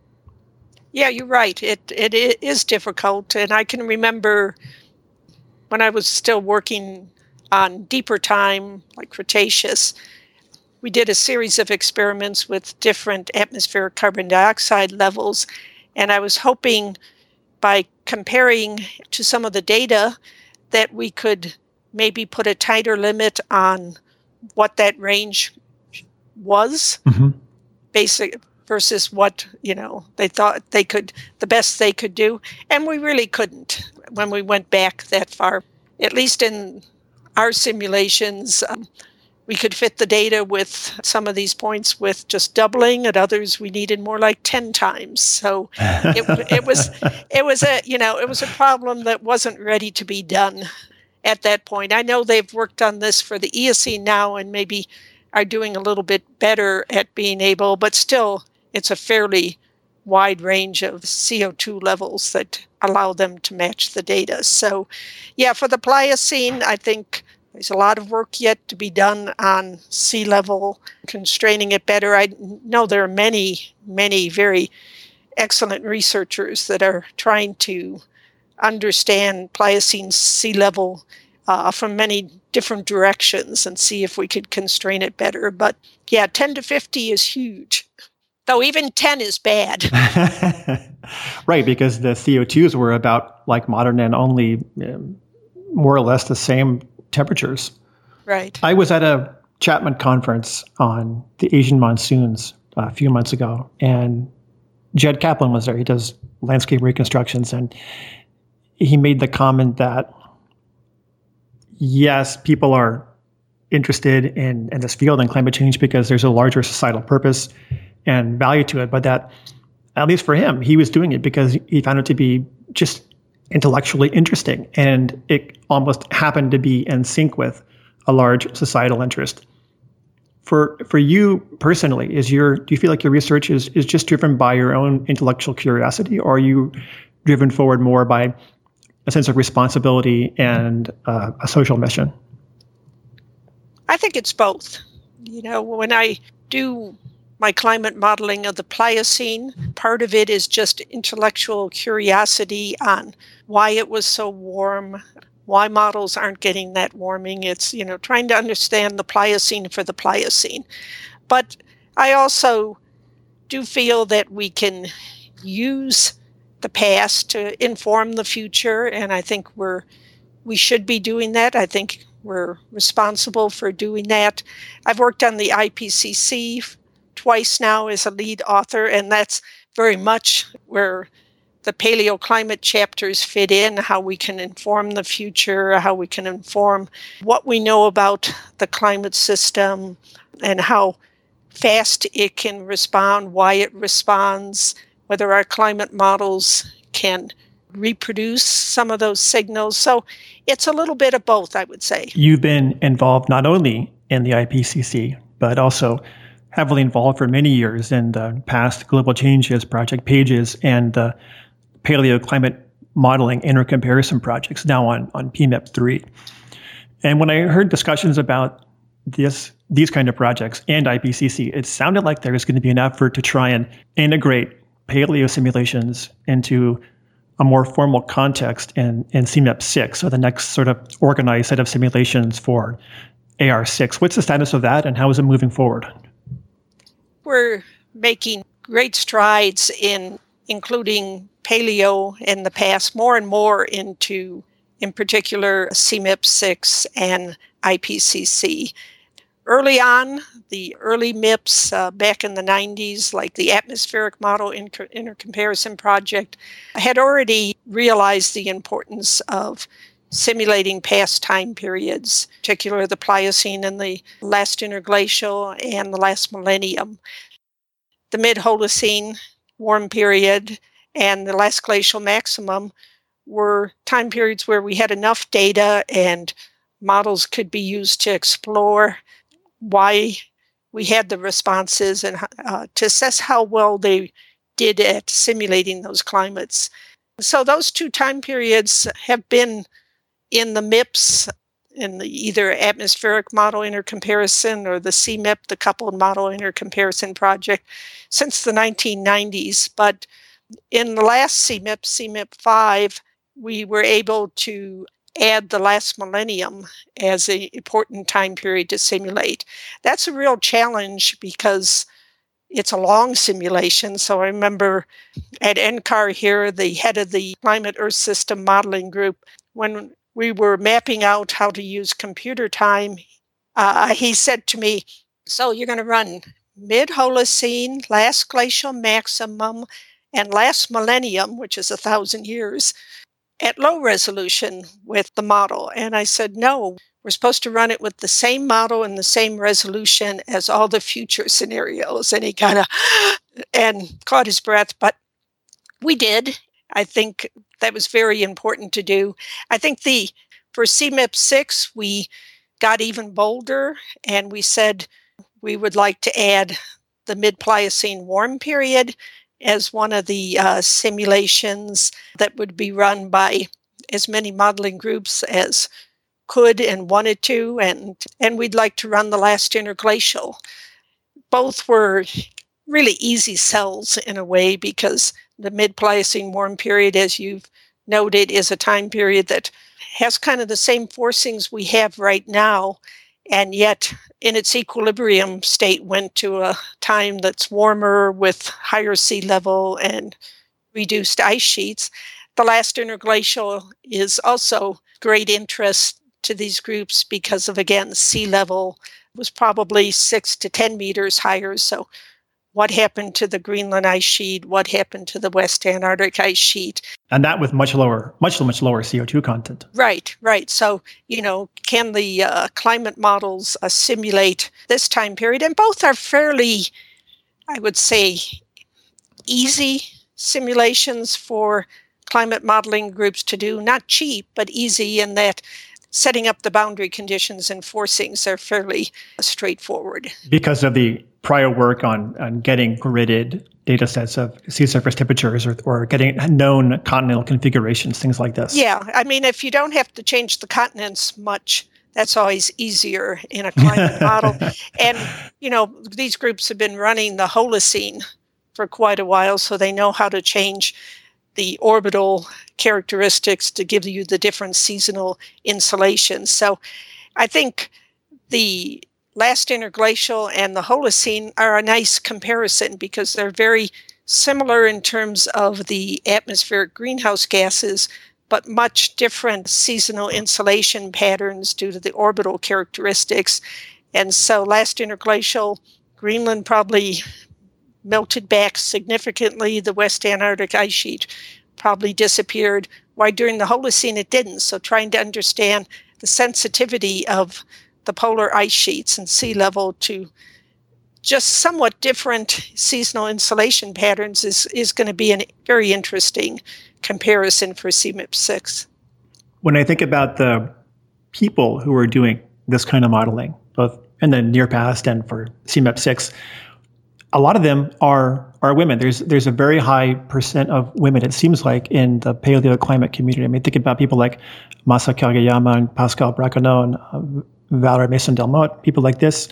B: Yeah, you're right. It is difficult. And I can remember when I was still working on deeper time, like Cretaceous, we did a series of experiments with different atmospheric carbon dioxide levels. And I was hoping by comparing to some of the data that we could maybe put a tighter limit on what that range was, basic versus what, they thought they could, the best they could do. And we really couldn't when we went back that far, at least in our simulations. we could fit the data with some of these points with just doubling. At others, we needed more like 10 times. So it was a problem that wasn't ready to be done at that point. I know they've worked on this for the Eocene now and maybe are doing a little bit better at being able, but still it's a fairly wide range of CO2 levels that allow them to match the data. So yeah, for the Pliocene, I think there's a lot of work yet to be done on sea level, constraining it better. I know there are many, many very excellent researchers that are trying to understand Pliocene sea level from many different directions and see if we could constrain it better. But yeah, 10 to 50 is huge, though even 10 is bad.
C: Right, because the CO2s were about like modern and only more or less the same temperatures.
B: Right.
C: I was at a Chapman conference on the Asian monsoons a few months ago, and Jed Kaplan was there. He does landscape reconstructions, and he made the comment that, yes, people are interested in this field and climate change because there's a larger societal purpose and value to it, but that, at least for him, he was doing it because he found it to be just intellectually interesting, and it almost happened to be in sync with a large societal interest. For you personally, do you feel like your research is just driven by your own intellectual curiosity, or are you driven forward more by a sense of responsibility and a social mission?
B: I think it's both. When I do my climate modeling of the Pliocene, part of it is just intellectual curiosity on why it was so warm, why models aren't getting that warming. It's, trying to understand the Pliocene for the Pliocene. But I also do feel that we can use the past to inform the future, and I think we should be doing that. I think we're responsible for doing that. I've worked on the IPCC twice now as a lead author, and that's very much where the paleoclimate chapters fit in, how we can inform the future, how we can inform what we know about the climate system and how fast it can respond, why it responds, whether our climate models can reproduce some of those signals. So it's a little bit of both, I would say.
C: You've been involved not only in the IPCC, but also heavily involved for many years in the past Global Changes Project PAGES and the Paleoclimate Modeling Intercomparison projects now on PMIP3. And when I heard discussions about these kind of projects and IPCC, it sounded like there was going to be an effort to try and integrate paleo simulations into a more formal context in CMIP6, so the next sort of organized set of simulations for AR6. What's the status of that, and how is it moving forward?
B: We're making great strides in including paleo in the past more and more into, in particular, CMIP6 and IPCC. Early on, the early MIPS back in the 90s, like the Atmospheric Model Intercomparison Project, had already realized the importance of simulating past time periods, particularly the Pliocene and the last interglacial and the last millennium. The mid-Holocene warm period and the last glacial maximum were time periods where we had enough data and models could be used to explore why we had the responses and to assess how well they did at simulating those climates. So those two time periods have been in the MIPS, in the either Atmospheric Model Intercomparison or the CMIP, the Coupled Model Intercomparison Project, since the 1990s. But in the last CMIP, CMIP 5, we were able to add the last millennium as an important time period to simulate. That's a real challenge because it's a long simulation. So I remember at NCAR here, the head of the Climate Earth System Modeling Group, when we were mapping out how to use computer time, he said to me, so you're going to run mid-Holocene, last glacial maximum, and last millennium, which is 1,000 years. at low resolution with the model. And I said, no, we're supposed to run it with the same model and the same resolution as all the future scenarios. And he kind of and caught his breath, but we did. I think that was very important to do. I think for CMIP 6, we got even bolder, and we said we would like to add the mid-Pliocene warm period as one of the simulations that would be run by as many modeling groups as could and wanted to, and we'd like to run the last interglacial. Both were really easy sells in a way, because the mid-Pliocene warm period, as you've noted, is a time period that has kind of the same forcings we have right now, and yet in its equilibrium state went to a time that's warmer with higher sea level and reduced ice sheets. The last interglacial is also great interest to these groups because of, again, sea level was probably 6 to 10 meters higher. So what happened to the Greenland ice sheet? What happened to the West Antarctic ice sheet?
C: And that with much lower CO2 content.
B: Right. So, can the climate models simulate this time period? And both are fairly, I would say, easy simulations for climate modeling groups to do. Not cheap, but easy in that setting up the boundary conditions and forcings are fairly straightforward.
C: Because of the prior work on getting gridded data sets of sea surface temperatures or getting known continental configurations, things like this.
B: Yeah. I mean, if you don't have to change the continents much, that's always easier in a climate model. And, these groups have been running the Holocene for quite a while, so they know how to change the orbital characteristics to give you the different seasonal insulations. So I think the last interglacial and the Holocene are a nice comparison because they're very similar in terms of the atmospheric greenhouse gases, but much different seasonal insolation patterns due to the orbital characteristics. And so last interglacial, Greenland probably melted back significantly. The West Antarctic ice sheet probably disappeared. Why during the Holocene it didn't. So trying to understand the sensitivity of the polar ice sheets and sea level to just somewhat different seasonal insolation patterns is going to be a very interesting comparison for CMIP 6.
C: When I think about the people who are doing this kind of modeling, both in the near past and for CMIP 6, a lot of them are women. There's a very high percent of women, it seems like, in the paleoclimate community. I mean, think about people like Masa Kageyama and Pascal Braconnot and Valerie Masson-Delmotte, people like this.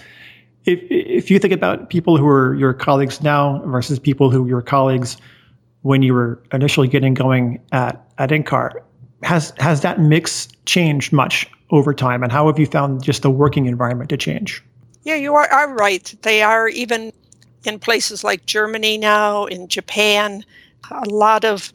C: If you think about people who are your colleagues now versus people who were your colleagues when you were initially getting going at NCAR, has that mix changed much over time? And how have you found just the working environment to change?
B: Yeah, you are right. They are even in places like Germany now, in Japan. A lot of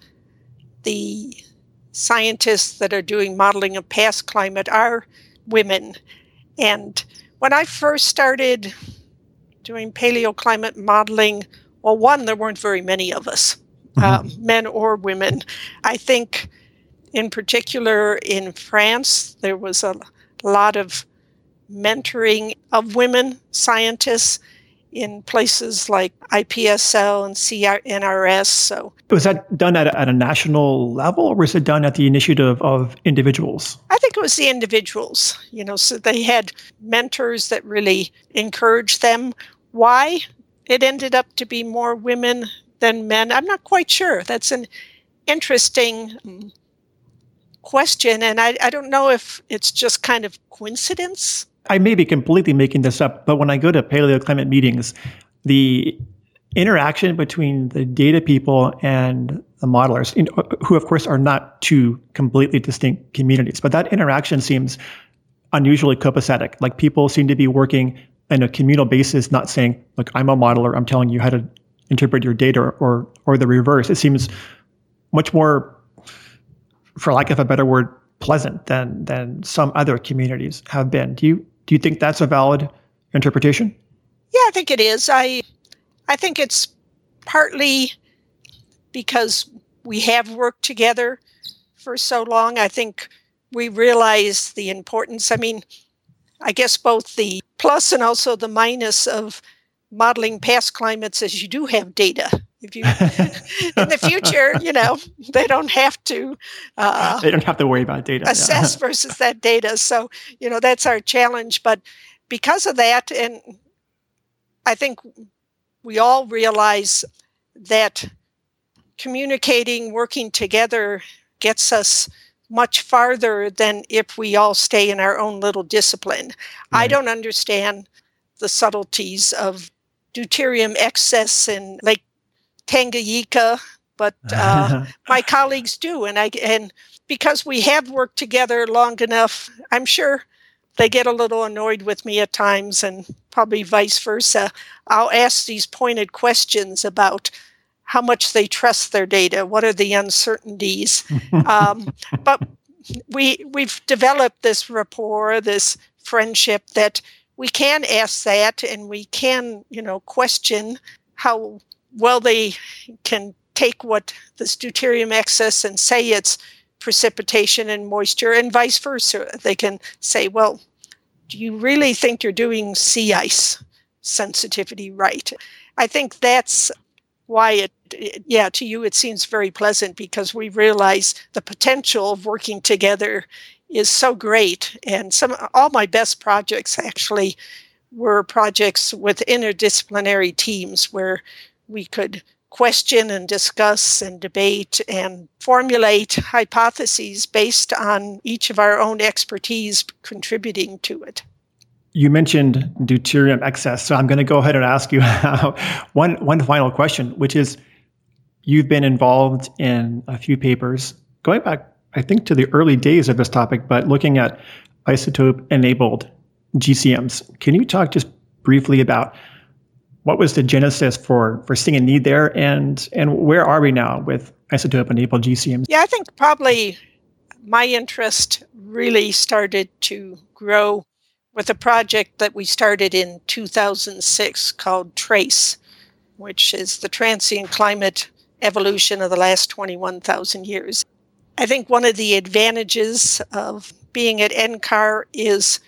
B: the scientists that are doing modeling of past climate are women. And when I first started doing paleoclimate modeling, well, one, there weren't very many of us, men or women. I think in particular in France, there was a lot of mentoring of women scientists in places like IPSL and CNRS. So,
C: was that done at a national level, or was it done at the initiative of individuals?
B: I think it was the individuals, so they had mentors that really encouraged them. Why it ended up to be more women than men, I'm not quite sure. That's an interesting question, and I don't know if it's just kind of coincidence.
C: I may be completely making this up, but when I go to paleoclimate meetings, the interaction between the data people and the modelers, who of course are not two completely distinct communities, but that interaction seems unusually copacetic. Like people seem to be working on a communal basis, not saying, look, I'm a modeler, I'm telling you how to interpret your data, or the reverse. It seems much more, for lack of a better word, pleasant than some other communities have been. Do you think that's a valid interpretation?
B: Yeah, I think it is. I think it's partly because we have worked together for so long, I think we realize the importance. I mean, I guess both the plus and also the minus of modeling past climates is you do have data. If you in the future, they don't have to
C: they don't have to worry about data
B: assess versus that data. So, that's our challenge. But because of that, and I think we all realize that communicating, working together gets us much farther than if we all stay in our own little discipline. Right. I don't understand the subtleties of deuterium excess in Lake Tanganyika, but my colleagues do. And because we have worked together long enough, I'm sure they get a little annoyed with me at times, and probably vice versa. I'll ask these pointed questions about how much they trust their data, what are the uncertainties. But we've developed this rapport, this friendship, that we can ask that, and we can, question how well they can take what this deuterium excess and say it's precipitation and moisture, and vice versa. They can say, well, do you really think you're doing sea ice sensitivity right? I think that's why to you it seems very pleasant, because we realize the potential of working together is so great. And all my best projects actually were projects with interdisciplinary teams where we could question and discuss and debate and formulate hypotheses based on each of our own expertise contributing to it.
C: You mentioned deuterium excess, so I'm going to go ahead and ask you one final question, which is, you've been involved in a few papers going back, I think, to the early days of this topic, but looking at isotope-enabled GCMs. Can you talk just briefly about what was the genesis for seeing a need there, and where are we now with isotope-enabled GCMs?
B: Yeah, I think probably my interest really started to grow with a project that we started in 2006 called TRACE, which is the transient climate evolution of the last 21,000 years. I think one of the advantages of being at NCAR is,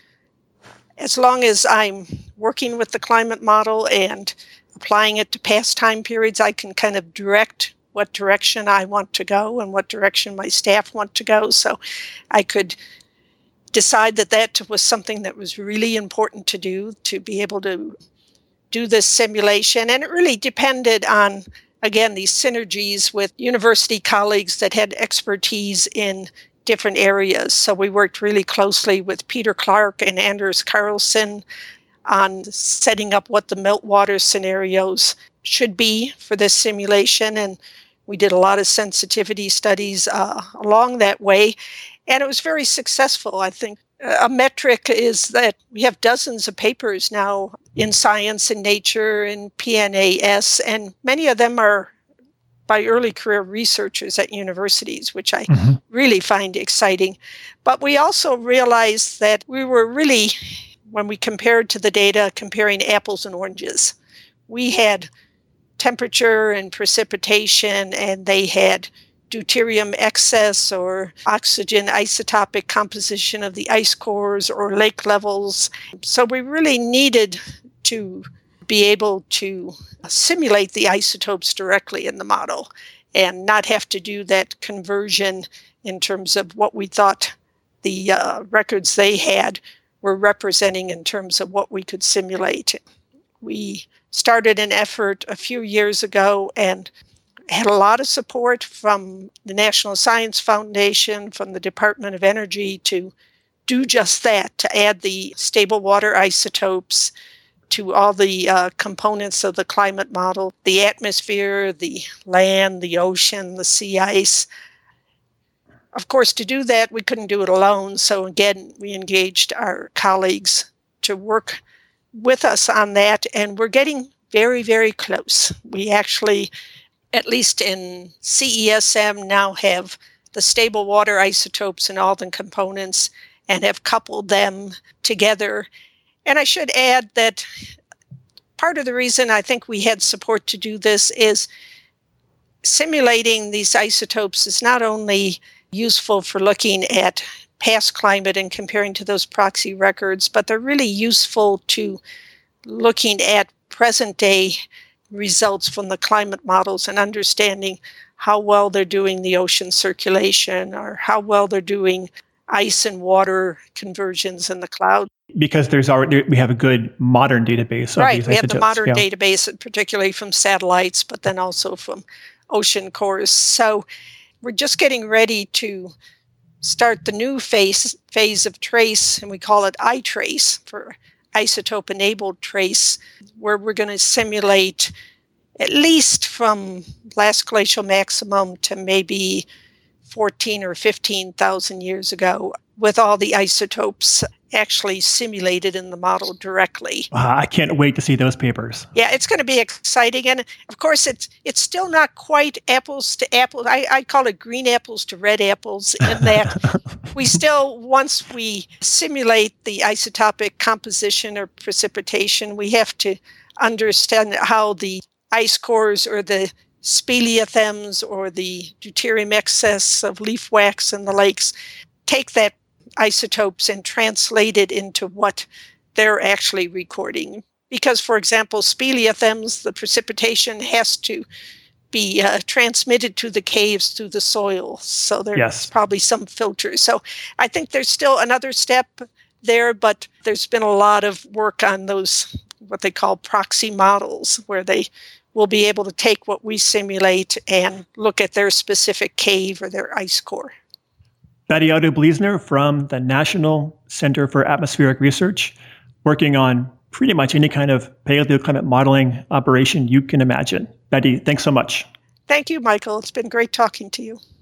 B: as long as I'm working with the climate model and applying it to past time periods, I can kind of direct what direction I want to go and what direction my staff want to go. So I could decide that was something that was really important to do, to be able to do this simulation. And it really depended on, again, these synergies with university colleagues that had expertise in different areas. So we worked really closely with Peter Clark and Anders Carlson on setting up what the meltwater scenarios should be for this simulation. And we did a lot of sensitivity studies along that way. And it was very successful. I think a metric is that we have dozens of papers now in Science and Nature and PNAS, and many of them are by early career researchers at universities, which I really find exciting. But we also realized that we were really, when we compared to the data, comparing apples and oranges. We had temperature and precipitation, and they had deuterium excess or oxygen isotopic composition of the ice cores or lake levels. So we really needed to be able to simulate the isotopes directly in the model and not have to do that conversion in terms of what we thought the records they had were representing in terms of what we could simulate. We started an effort a few years ago and had a lot of support from the National Science Foundation, from the Department of Energy, to do just that, to add the stable water isotopes to all the components of the climate model, the atmosphere, the land, the ocean, the sea ice. Of course, to do that, we couldn't do it alone. So again, we engaged our colleagues to work with us on that, and we're getting very, very close. We actually, at least in CESM, now have the stable water isotopes and all the components and have coupled them together. And I should add that part of the reason I think we had support to do this is simulating these isotopes is not only useful for looking at past climate and comparing to those proxy records, but they're really useful to looking at present day results from the climate models and understanding how well they're doing the ocean circulation or how well they're doing ice and water conversions in the cloud.
C: Because we have a good modern database of these
B: we have the modern
C: yeah.
B: database, particularly from satellites, but then also from ocean cores. So we're just getting ready to start the new phase of TRACE, and we call it iTrace for isotope-enabled trace, where we're going to simulate at least from last glacial maximum to maybe 14 or 15,000 years ago, with all the isotopes actually simulated in the model directly.
C: I can't wait to see those papers.
B: Yeah, it's going to be exciting. And of course, it's still not quite apples to apples. I call it green apples to red apples in that we still, once we simulate the isotopic composition or precipitation, we have to understand how the ice cores or the speleothems or the deuterium excess of leaf wax in the lakes take that isotopes and translate it into what they're actually recording. Because, for example, speleothems, the precipitation has to be transmitted to the caves through the soil. So there's probably some filters. So I think there's still another step there, but there's been a lot of work on those, what they call proxy models, where they will be able to take what we simulate and look at their specific cave or their ice core.
C: Betty Otto-Bliesner from the National Center for Atmospheric Research, working on pretty much any kind of paleoclimate modeling operation you can imagine. Betty, thanks so much.
B: Thank you, Michael. It's been great talking to you.